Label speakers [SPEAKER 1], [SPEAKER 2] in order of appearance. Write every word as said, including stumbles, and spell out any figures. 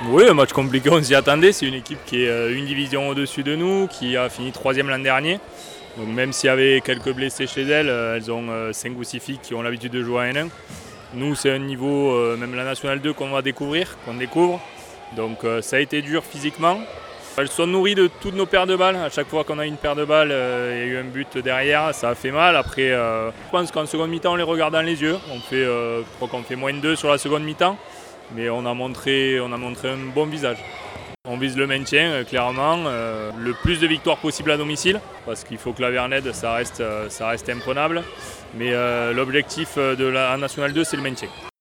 [SPEAKER 1] Oui, un match compliqué, on s'y attendait. C'est une équipe qui est euh, une division au-dessus de nous, qui a fini troisième l'an dernier. Donc même s'il y avait quelques blessés chez elles, euh, elles ont euh, cinq ou six filles qui ont l'habitude de jouer à N un. Nous, c'est un niveau, euh, même la Nationale deux, qu'on va découvrir, qu'on découvre. Donc euh, ça a été dur physiquement. Elles sont nourries de toutes nos paires de balles. À chaque fois qu'on a une paire de balles, euh, il y a eu un but derrière, ça a fait mal. Après, euh, je pense qu'en seconde mi-temps, on les regarde dans les yeux. On fait, euh, je crois qu'on fait moins de deux sur la seconde mi-temps. Mais on a montré, on a montré un bon visage. On vise le maintien, euh, clairement, euh, le plus de victoires possible à domicile, parce qu'il faut que la Vernède, ça reste, euh, ça reste imprenable. Mais euh, l'objectif de la Nationale deux, c'est le maintien.